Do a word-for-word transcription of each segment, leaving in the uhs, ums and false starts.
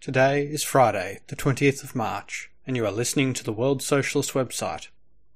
Today is Friday, the twentieth of March, and you are listening to the World Socialist website.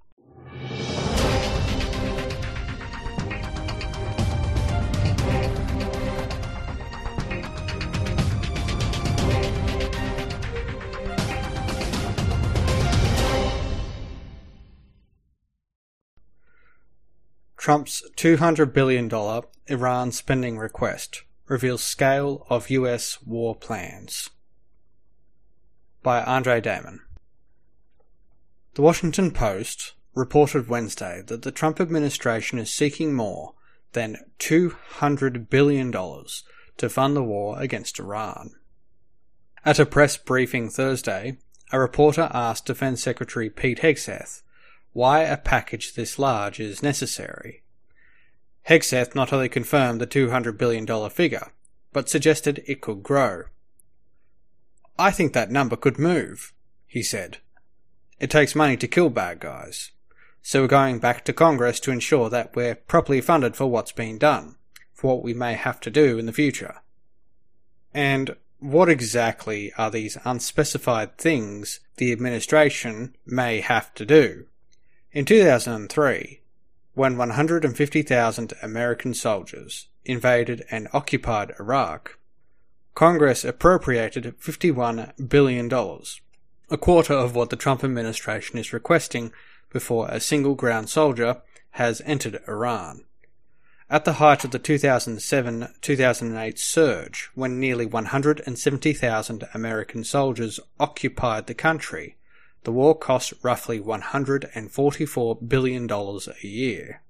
Trump's two hundred billion dollars Iran spending request reveals scale of U S war plans. By Andre Damon. The Washington Post reported Wednesday that the Trump administration is seeking more than two hundred billion dollars to fund the war against Iran. At a press briefing Thursday, a reporter asked Defense Secretary Pete Hegseth why a package this large is necessary. Hegseth not only confirmed the two hundred billion dollars figure, but suggested it could grow. "I think that number could move," he said. "It takes money to kill bad guys, so we're going back to Congress to ensure that we're properly funded for what's being done, for what we may have to do in the future." And what exactly are these unspecified things the administration may have to do? In two thousand three, when one hundred fifty thousand American soldiers invaded and occupied Iraq, Congress appropriated fifty-one billion dollars, a quarter of what the Trump administration is requesting before a single ground soldier has entered Iran. At the height of the two thousand seven to two thousand eight surge, when nearly one hundred seventy thousand American soldiers occupied the country, the war cost roughly one hundred forty-four billion dollars a year.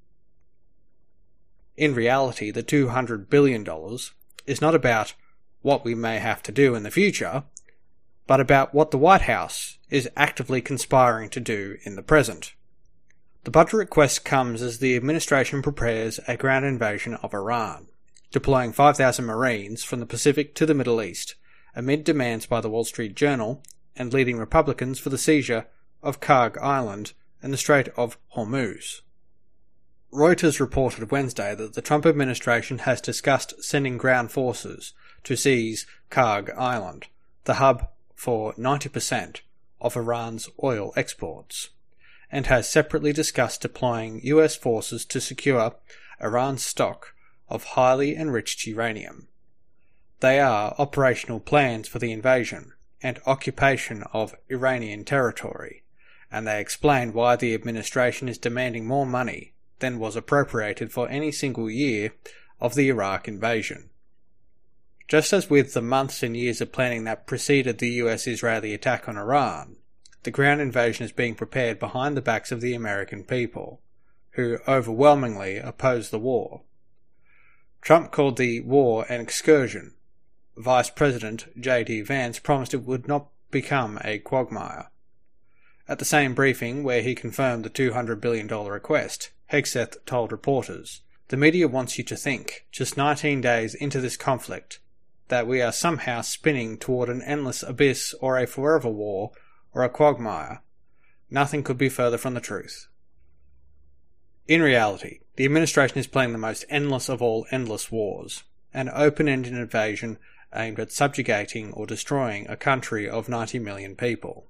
In reality, the two hundred billion dollars is not about what we may have to do in the future, but about what the White House is actively conspiring to do in the present. The budget request comes as the administration prepares a ground invasion of Iran, deploying five thousand Marines from the Pacific to the Middle East, amid demands by the Wall Street Journal and leading Republicans for the seizure of Karg Island and the Strait of Hormuz. Reuters reported Wednesday that the Trump administration has discussed sending ground forces to seize Karg Island, the hub for ninety percent of Iran's oil exports, and has separately discussed deploying U S forces to secure Iran's stock of highly enriched uranium. They are operational plans for the invasion and occupation of Iranian territory, and they explain why the administration is demanding more money than was appropriated for any single year of the Iraq invasion. Just as with the months and years of planning that preceded the U S-Israeli attack on Iran, the ground invasion is being prepared behind the backs of the American people, who overwhelmingly oppose the war. Trump called the war an excursion. Vice President J D Vance promised it would not become a quagmire. At the same briefing where he confirmed the two hundred billion dollars request, Hegseth told reporters, "The media wants you to think, just nineteen days into this conflict, that we are somehow spinning toward an endless abyss or a forever war or a quagmire. Nothing could be further from the truth." In reality, the administration is playing the most endless of all endless wars, an open-ended invasion aimed at subjugating or destroying a country of ninety million people.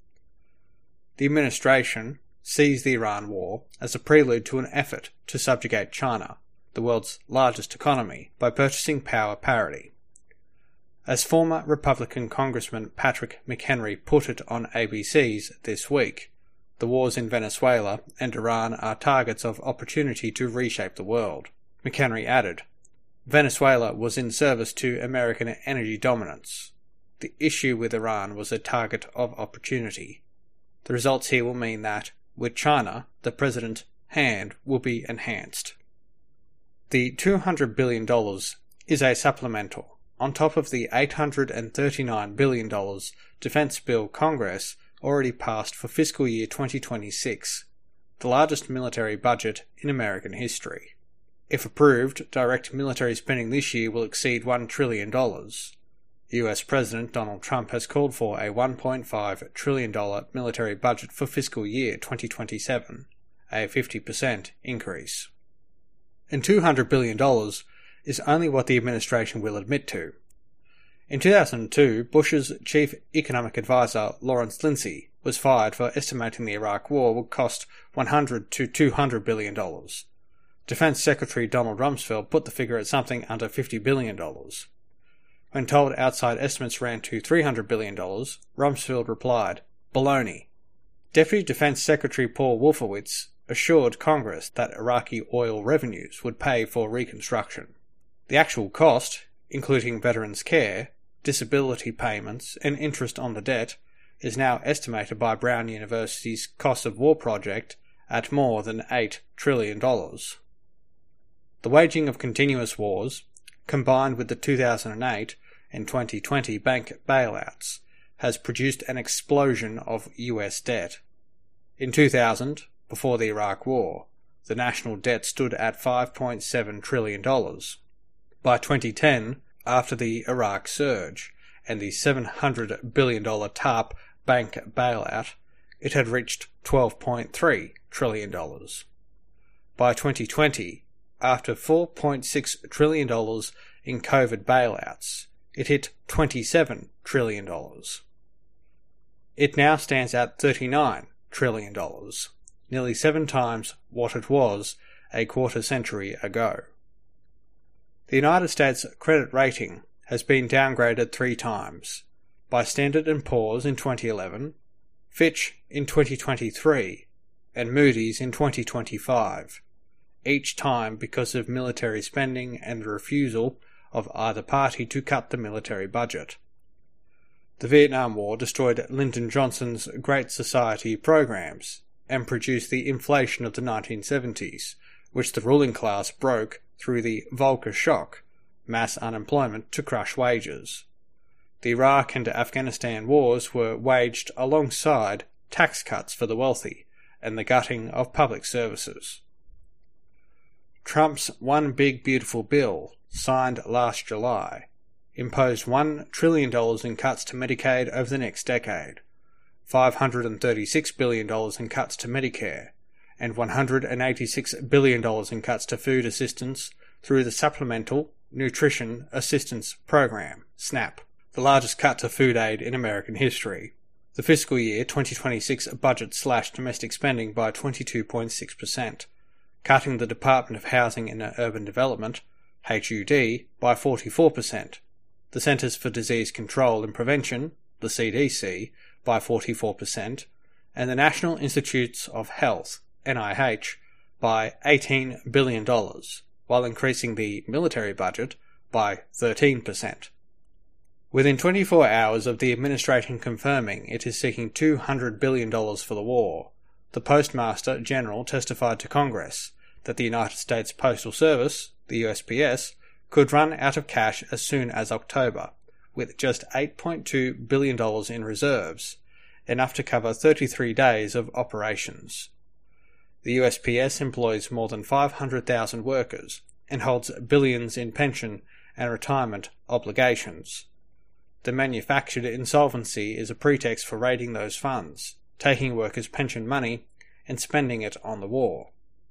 The administration sees the Iran war as a prelude to an effort to subjugate China, the world's largest economy, by purchasing power parity. As former Republican Congressman Patrick McHenry put it on A B C's This Week, the wars in Venezuela and Iran are targets of opportunity to reshape the world. McHenry added, "Venezuela was in service to American energy dominance. The issue with Iran was a target of opportunity. The results here will mean that, with China, the president's hand will be enhanced." The two hundred billion dollars is a supplemental on top of the eight hundred thirty-nine billion dollars defense bill Congress already passed for fiscal year twenty twenty-six, the largest military budget in American history. If approved, direct military spending this year will exceed one trillion dollars. U S President Donald Trump has called for a one point five trillion dollars military budget for fiscal year twenty twenty-seven, a fifty percent increase. And two hundred billion dollars is only what the administration will admit to. In two thousand two, Bush's chief economic advisor, Lawrence Lindsay, was fired for estimating the Iraq War would cost one hundred to two hundred billion dollars. Defense Secretary Donald Rumsfeld put the figure at something under fifty billion dollars. When told outside estimates ran to three hundred billion dollars, Rumsfeld replied, "Baloney." Deputy Defense Secretary Paul Wolfowitz assured Congress that Iraqi oil revenues would pay for reconstruction. The actual cost, including veterans' care, disability payments, and interest on the debt, is now estimated by Brown University's Cost of War project at more than eight trillion dollars. The waging of continuous wars, combined with the two thousand eight and twenty twenty bank bailouts, has produced an explosion of U S debt. In two thousand, before the Iraq War, the national debt stood at five point seven trillion dollars. By twenty ten, after the Iraq surge and the seven hundred billion dollars TARP bank bailout, it had reached twelve point three trillion dollars. By twenty twenty, after four point six trillion dollars in COVID bailouts, it hit twenty-seven trillion dollars. It now stands at thirty-nine trillion dollars, nearly seven times what it was a quarter century ago. The United States credit rating has been downgraded three times, by Standard and Poor's in twenty eleven, Fitch in twenty twenty-three, and Moody's in twenty twenty-five, each time because of military spending and the refusal of either party to cut the military budget. The Vietnam War destroyed Lyndon Johnson's Great Society programs and produced the inflation of the nineteen seventies, which the ruling class broke through the Volcker shock, mass unemployment to crush wages. The Iraq and Afghanistan wars were waged alongside tax cuts for the wealthy and the gutting of public services. Trump's One Big Beautiful Bill, signed last July, imposed one trillion dollars in cuts to Medicaid over the next decade, five hundred thirty-six billion dollars in cuts to Medicare, and one hundred eighty-six billion dollars in cuts to food assistance through the Supplemental Nutrition Assistance Program, SNAP, the largest cut to food aid in American history. The fiscal year twenty twenty-six budget slashed domestic spending by twenty-two point six percent, cutting the Department of Housing and Urban Development, H U D, by forty-four percent, the Centers for Disease Control and Prevention, the C D C, by forty-four percent, and the National Institutes of Health, N I H, by eighteen billion dollars, while increasing the military budget by thirteen percent. Within twenty-four hours of the administration confirming it is seeking two hundred billion dollars for the war, the Postmaster General testified to Congress that the United States Postal Service, the U S P S, could run out of cash as soon as October, with just eight point two billion dollars in reserves, enough to cover thirty-three days of operations. The U S P S employs more than five hundred thousand workers and holds billions in pension and retirement obligations. The manufactured insolvency is a pretext for raiding those funds, taking workers' pension money and spending it on the war.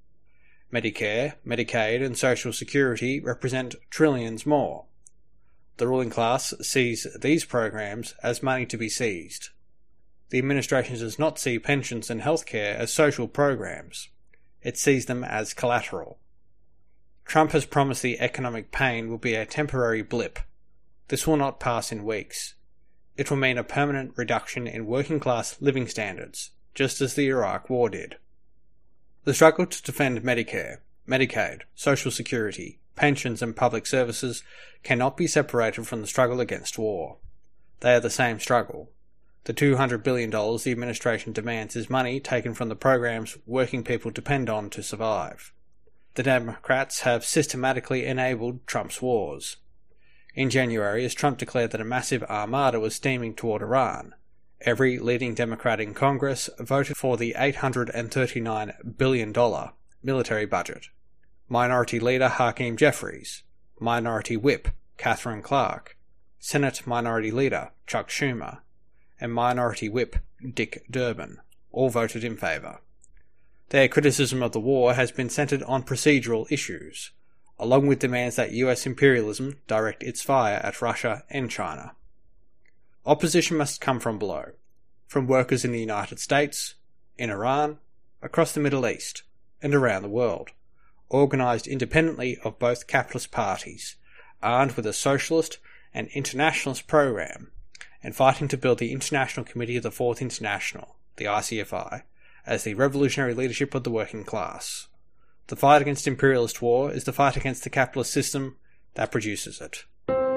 Medicare, Medicaid and Social Security represent trillions more. The ruling class sees these programs as money to be seized. The administration does not see pensions and healthcare as social programs. It sees them as collateral. Trump has promised the economic pain will be a temporary blip. This will not pass in weeks. It will mean a permanent reduction in working-class living standards, just as the Iraq War did. The struggle to defend Medicare, Medicaid, Social Security, pensions and public services cannot be separated from the struggle against war. They are the same struggle. The two hundred billion dollars the administration demands is money taken from the programs working people depend on to survive. The Democrats have systematically enabled Trump's wars. In January, as Trump declared that a massive armada was steaming toward Iran, every leading Democrat in Congress voted for the eight hundred thirty-nine billion dollars military budget. Minority Leader Hakeem Jeffries, Minority Whip Catherine Clark, Senate Minority Leader Chuck Schumer, and Minority Whip Dick Durbin all voted in favour. Their criticism of the war has been centred on procedural issues, along with demands that U S imperialism direct its fire at Russia and China. Opposition must come from below, from workers in the United States, in Iran, across the Middle East, and around the world, organised independently of both capitalist parties, armed with a socialist and internationalist program, and fighting to build the International Committee of the Fourth International, the I C F I, as the revolutionary leadership of the working class. The fight against imperialist war is the fight against the capitalist system that produces it.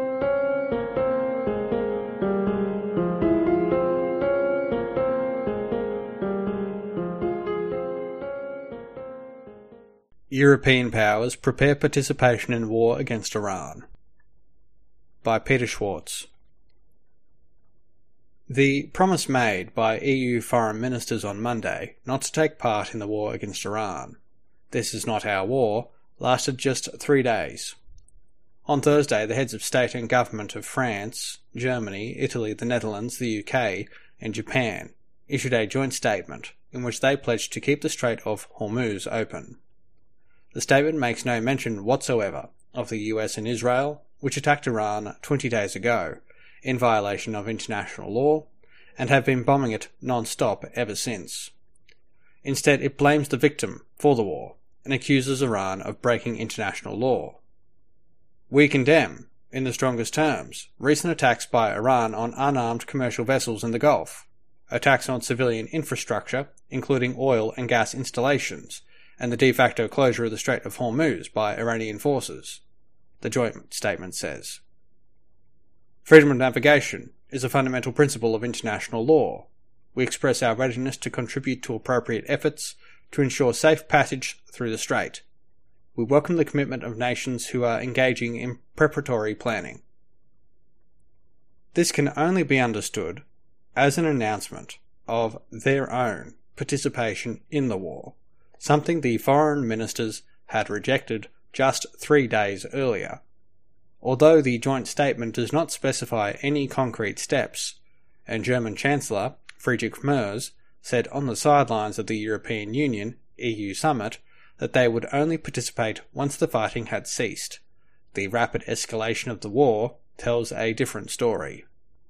European powers prepare participation in war against Iran. By Peter Schwartz. The promise made by E U foreign ministers on Monday not to take part in the war against Iran, "This is not our war," lasted just three days. On Thursday, the heads of state and government of France, Germany, Italy, the Netherlands, the U K, and Japan issued a joint statement in which they pledged to keep the Strait of Hormuz open. The statement makes no mention whatsoever of the U S and Israel, which attacked Iran twenty days ago, in violation of international law, and have been bombing it non-stop ever since. Instead, it blames the victim for the war, and accuses Iran of breaking international law. "We condemn, in the strongest terms, recent attacks by Iran on unarmed commercial vessels in the Gulf, attacks on civilian infrastructure, including oil and gas installations, and the de facto closure of the Strait of Hormuz by Iranian forces," the joint statement says. "Freedom of navigation is a fundamental principle of international law. We express our readiness to contribute to appropriate efforts to ensure safe passage through the strait. We welcome the commitment of nations who are engaging in preparatory planning." This can only be understood as an announcement of their own participation in the war, something the foreign ministers had rejected just three days earlier. Although the joint statement does not specify any concrete steps, and German Chancellor Friedrich Merz said on the sidelines of the European Union E U summit that they would only participate once the fighting had ceased, the rapid escalation of the war tells a different story.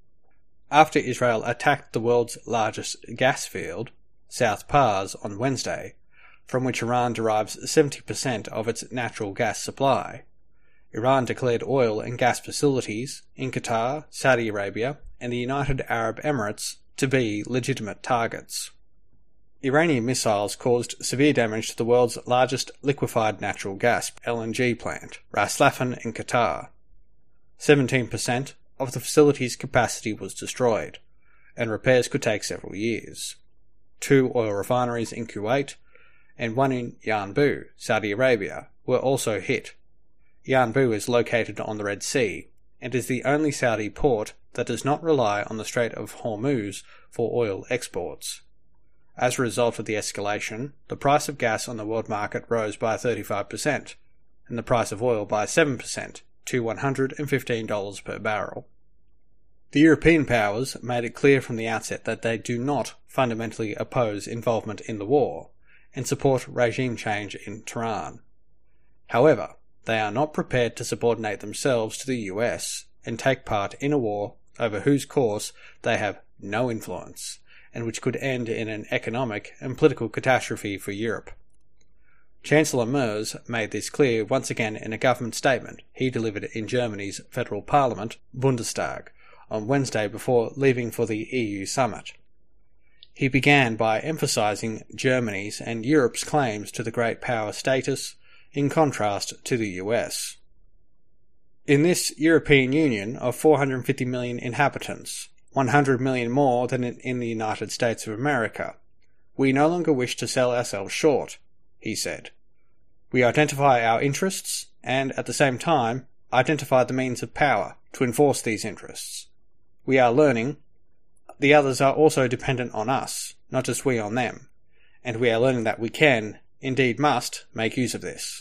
After Israel attacked the world's largest gas field, South Pars, on Wednesday, from which Iran derives seventy percent of its natural gas supply, Iran declared oil and gas facilities in Qatar, Saudi Arabia, and the United Arab Emirates to be legitimate targets. Iranian missiles caused severe damage to the world's largest liquefied natural gas L N G plant, Ras Laffan in Qatar. seventeen percent of the facility's capacity was destroyed, and repairs could take several years. Two oil refineries in Kuwait and one in Yanbu, Saudi Arabia, were also hit. Yanbu is located on the Red Sea, and is the only Saudi port that does not rely on the Strait of Hormuz for oil exports. As a result of the escalation, the price of gas on the world market rose by thirty-five percent, and the price of oil by seven percent, to one hundred fifteen dollars per barrel. The European powers made it clear from the outset that they do not fundamentally oppose involvement in the war, and support regime change in Tehran. However, they are not prepared to subordinate themselves to the U S and take part in a war over whose course they have no influence, and which could end in an economic and political catastrophe for Europe. Chancellor Merz made this clear once again in a government statement he delivered in Germany's federal parliament, Bundestag, on Wednesday before leaving for the E U summit. He began by emphasising Germany's and Europe's claims to the great power status, in contrast to the U S. In this European Union of four hundred fifty million inhabitants, one hundred million more than in the United States of America, we no longer wish to sell ourselves short, he said. We identify our interests and, at the same time, identify the means of power to enforce these interests. We are learning. The others are also dependent on us, not just we on them, and we are learning that we can, indeed must, make use of this.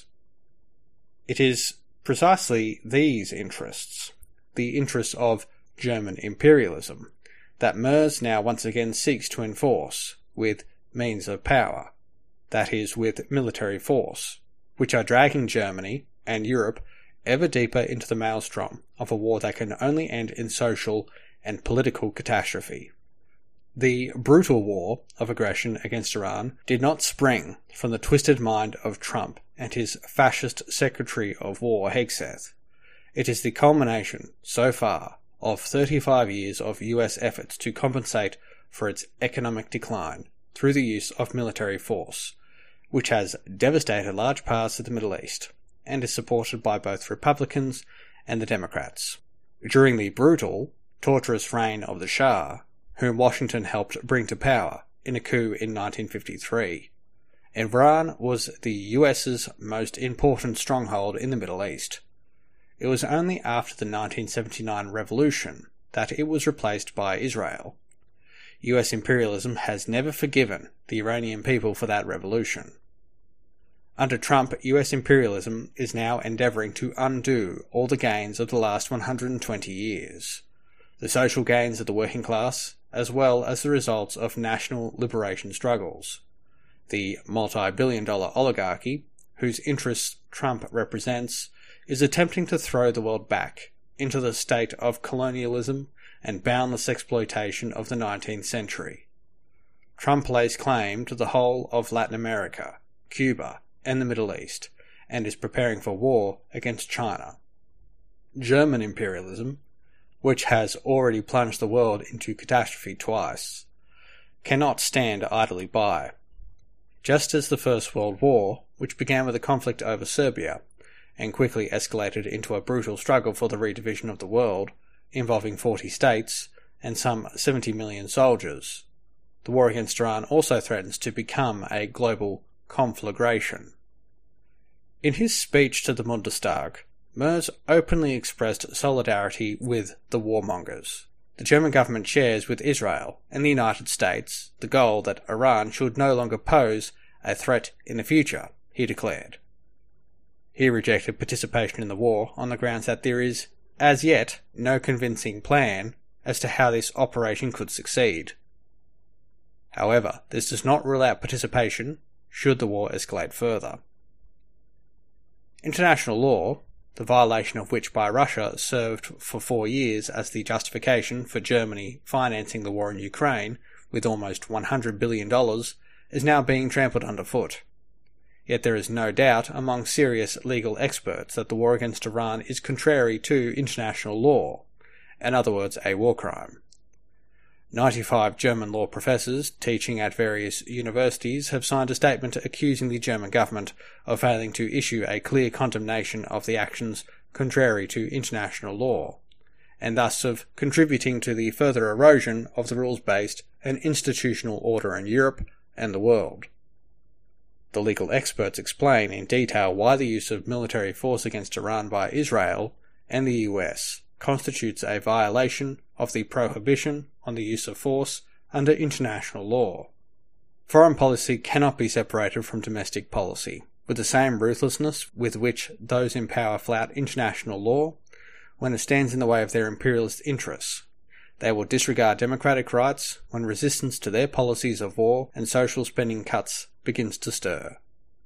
It is precisely these interests, the interests of German imperialism, that Merz now once again seeks to enforce with means of power, that is, with military force, which are dragging Germany, and Europe ever deeper into the maelstrom of a war that can only end in social and political catastrophe. The brutal war of aggression against Iran did not spring from the twisted mind of Trump and his fascist Secretary of War Hegseth. It is the culmination, so far, of thirty-five years of U S efforts to compensate for its economic decline through the use of military force, which has devastated large parts of the Middle East, and is supported by both Republicans and the Democrats. During the brutal, torturous reign of the Shah, whom Washington helped bring to power in a coup in nineteen fifty-three, Iran was the U S's most important stronghold in the Middle East. It was only after the nineteen seventy-nine revolution that it was replaced by Israel. U S imperialism has never forgiven the Iranian people for that revolution. Under Trump, U S imperialism is now endeavouring to undo all the gains of the last one hundred twenty years, the social gains of the working class, as well as the results of national liberation struggles. The multi-billion dollar oligarchy, whose interests Trump represents, is attempting to throw the world back into the state of colonialism and boundless exploitation of the nineteenth century. Trump lays claim to the whole of Latin America, Cuba, and the Middle East, and is preparing for war against China. German imperialism, which has already plunged the world into catastrophe twice, cannot stand idly by. Just as the First World War, which began with a conflict over Serbia, and quickly escalated into a brutal struggle for the redivision of the world, involving forty states and some seventy million soldiers, the war against Iran also threatens to become a global conflagration. In his speech to the Bundestag, Merz openly expressed solidarity with the warmongers. The German government shares with Israel and the United States the goal that Iran should no longer pose a threat in the future, he declared. He rejected participation in the war on the grounds that there is, as yet, no convincing plan as to how this operation could succeed. However, this does not rule out participation should the war escalate further. International law, the violation of which by Russia served for four years as the justification for Germany financing the war in Ukraine with almost one hundred billion dollars, is now being trampled underfoot. Yet there is no doubt among serious legal experts that the war against Iran is contrary to international law, in other words, a war crime. ninety-five German law professors teaching at various universities have signed a statement accusing the German government of failing to issue a clear condemnation of the actions contrary to international law, and thus of contributing to the further erosion of the rules-based and institutional order in Europe and the world. The legal experts explain in detail why the use of military force against Iran by Israel and the U S constitutes a violation of the prohibition on the use of force under international law. Foreign policy cannot be separated from domestic policy, with the same ruthlessness with which those in power flout international law when it stands in the way of their imperialist interests. They will disregard democratic rights when resistance to their policies of war and social spending cuts begins to stir.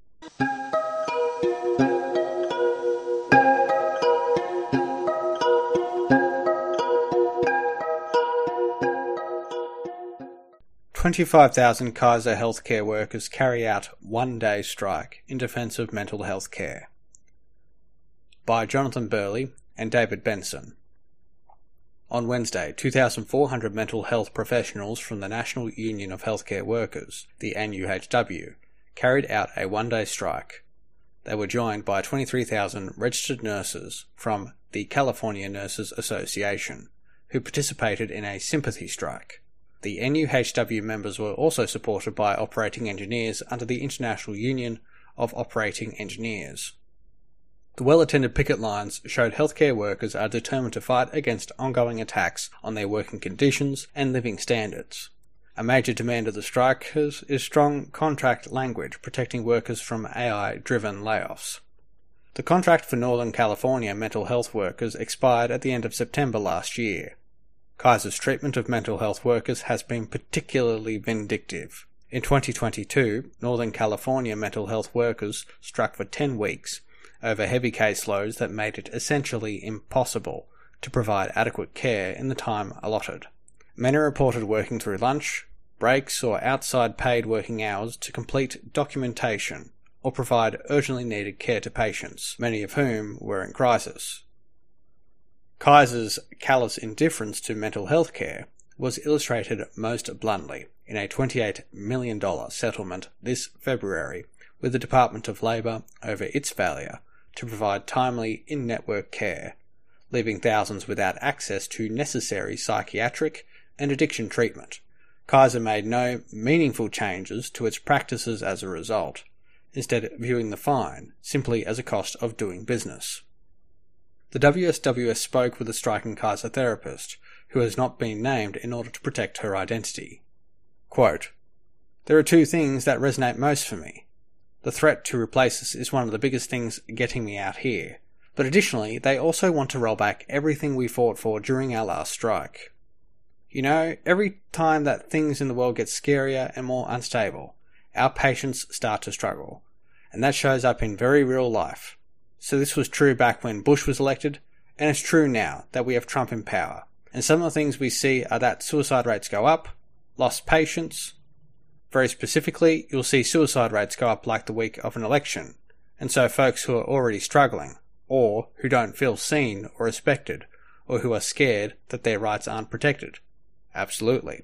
twenty-five thousand Kaiser healthcare workers carry out one-day strike in defence of mental health care. By Jonathan Burley and David Benson. On Wednesday, two thousand four hundred mental health professionals from the National Union of Healthcare Workers, the N U H W, carried out a one-day strike. They were joined by twenty-three thousand registered nurses from the California Nurses Association, who participated in a sympathy strike. The N U H W members were also supported by operating engineers under the International Union of Operating Engineers. The well-attended picket lines showed healthcare workers are determined to fight against ongoing attacks on their working conditions and living standards. A major demand of the strikers is strong contract language protecting workers from A I-driven layoffs. The contract for Northern California mental health workers expired at the end of September last year. Kaiser's treatment of mental health workers has been particularly vindictive. In twenty twenty-two, Northern California mental health workers struck for ten weeks, over heavy caseloads that made it essentially impossible to provide adequate care in the time allotted. Many reported working through lunch, breaks or outside paid working hours to complete documentation or provide urgently needed care to patients, many of whom were in crisis. Kaiser's callous indifference to mental health care was illustrated most bluntly in a twenty-eight million dollars settlement this February with the Department of Labour over its failure to provide timely in-network care, leaving thousands without access to necessary psychiatric and addiction treatment. Kaiser made no meaningful changes to its practices as a result, instead viewing the fine simply as a cost of doing business. The W S W S spoke with a striking Kaiser therapist, who has not been named in order to protect her identity. Quote, "There are two things that resonate most for me. The threat to replace us is one of the biggest things getting me out here, but additionally they also want to roll back everything we fought for during our last strike. You know, every time that things in the world get scarier and more unstable, our patients start to struggle, and that shows up in very real life. So this was true back when Bush was elected, and it's true now that we have Trump in power. And some of the things we see are that suicide rates go up, lost patients. Very specifically, you'll see suicide rates go up like the week of an election, and so folks who are already struggling, or who don't feel seen or respected, or who are scared that their rights aren't protected. Absolutely.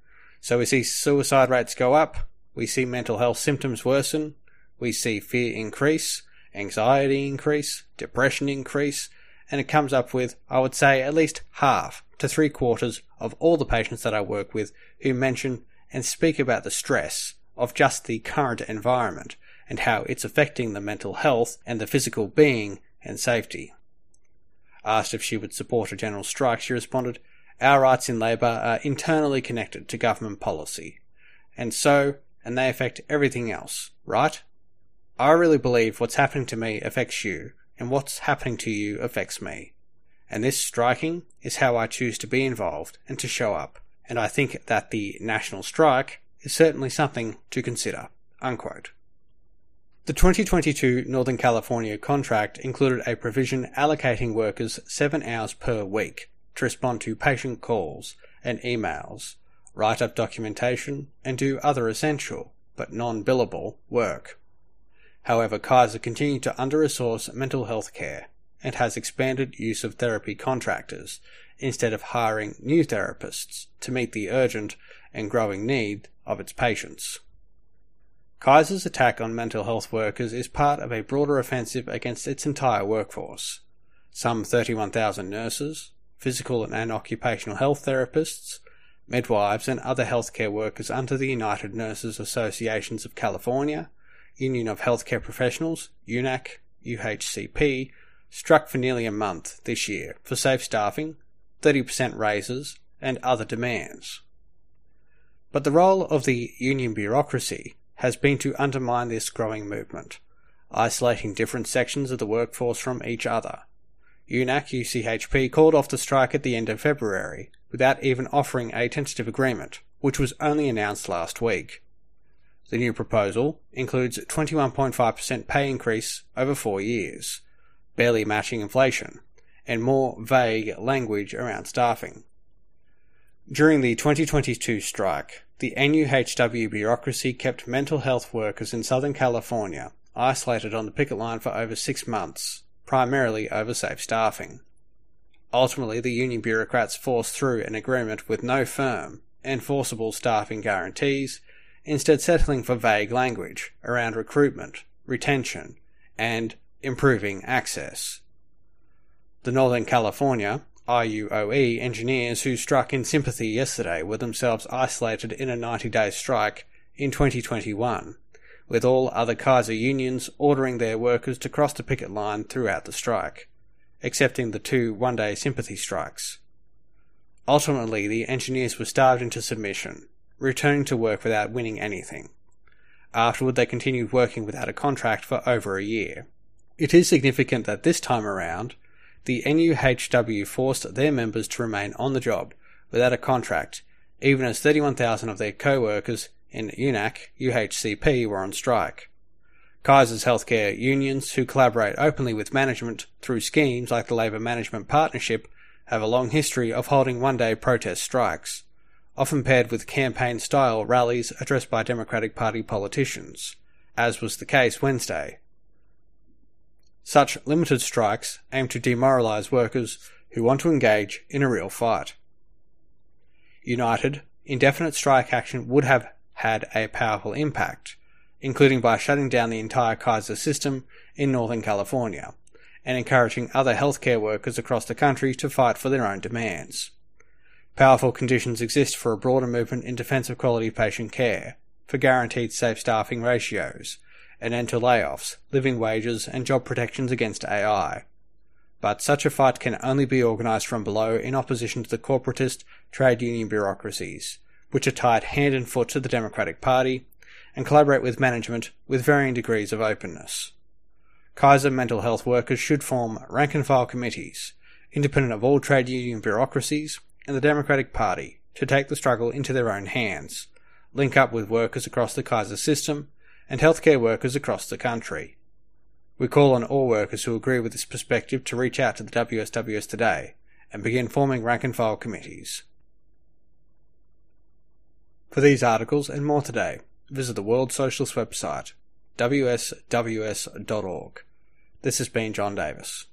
So we see suicide rates go up, we see mental health symptoms worsen, we see fear increase, anxiety increase, depression increase, and it comes up with, I would say, at least half to three quarters of all the patients that I work with who mention and speak about the stress of just the current environment and how it's affecting the mental health and the physical being and safety. Asked if she would support a general strike, she responded, "Our rights in labour are internally connected to government policy, and so, and they affect everything else, right? I really believe what's happening to me affects you, and what's happening to you affects me. And this striking is how I choose to be involved and to show up, and I think that the national strike is certainly something to consider." Unquote. The twenty twenty-two Northern California contract included a provision allocating workers seven hours per week to respond to patient calls and emails, write up documentation, and do other essential, but non-billable, work. However, Kaiser continued to under-resource mental health care and has expanded use of therapy contractors instead of hiring new therapists to meet the urgent and growing need of its patients. Kaiser's attack on mental health workers is part of a broader offensive against its entire workforce. Some thirty-one thousand nurses, physical and occupational health therapists, midwives and other healthcare workers under the United Nurses Associations of California, Union of Healthcare Professionals, U N A C, U H C P, struck for nearly a month this year for safe staffing, thirty percent raises, and other demands. But the role of the union bureaucracy has been to undermine this growing movement, isolating different sections of the workforce from each other. U N A C U C H P called off the strike at the end of February without even offering a tentative agreement, which was only announced last week. The new proposal includes a twenty-one point five percent pay increase over four years, barely matching inflation, and more vague language around staffing. During the twenty twenty-two strike, the N U H W bureaucracy kept mental health workers in Southern California isolated on the picket line for over six months, primarily over safe staffing. Ultimately, the union bureaucrats forced through an agreement with no firm, enforceable staffing guarantees, instead settling for vague language around recruitment, retention, and improving access. The Northern California I U O E engineers who struck in sympathy yesterday were themselves isolated in a ninety-day strike in twenty twenty-one, with all other Kaiser unions ordering their workers to cross the picket line throughout the strike, excepting the two one-day sympathy strikes. Ultimately, the engineers were starved into submission, returning to work without winning anything. Afterward, they continued working without a contract for over a year. It is significant that this time around, the N U H W forced their members to remain on the job without a contract, even as thirty-one thousand of their co-workers in U N A C U H C P were on strike. Kaiser's healthcare unions, who collaborate openly with management through schemes like the Labour Management Partnership, have a long history of holding one-day protest strikes, often paired with campaign-style rallies addressed by Democratic Party politicians, as was the case Wednesday. Such limited strikes aim to demoralise workers who want to engage in a real fight. United, indefinite strike action would have had a powerful impact, including by shutting down the entire Kaiser system in Northern California, and encouraging other healthcare workers across the country to fight for their own demands. Powerful conditions exist for a broader movement in defence of quality patient care, for guaranteed safe staffing ratios, an end to layoffs, living wages and job protections against A I. But such a fight can only be organised from below in opposition to the corporatist trade union bureaucracies, which are tied hand and foot to the Democratic Party, and collaborate with management with varying degrees of openness. Kaiser mental health workers should form rank-and-file committees, independent of all trade union bureaucracies and the Democratic Party, to take the struggle into their own hands, link up with workers across the Kaiser system and healthcare workers across the country. We call on all workers who agree with this perspective to reach out to the W S W S today and begin forming rank-and-file committees. For these articles and more today, visit the World Socialist website, w s w s dot org. This has been John Davis.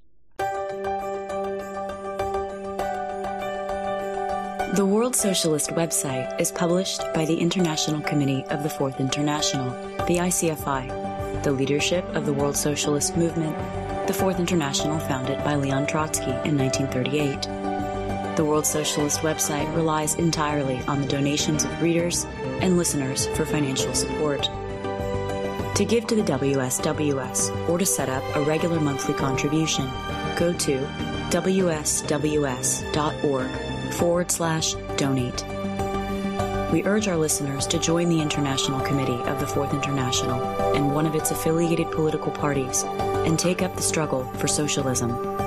The World Socialist website is published by the International Committee of the Fourth International, the I C F I, the leadership of the World Socialist movement, the Fourth International founded by Leon Trotsky in nineteen thirty-eight. The World Socialist website relies entirely on the donations of readers and listeners for financial support. To give to the W S W S or to set up a regular monthly contribution, go to w s w s dot org forward slash donate. We urge our listeners to join the International Committee of the Fourth International and one of its affiliated political parties and take up the struggle for socialism.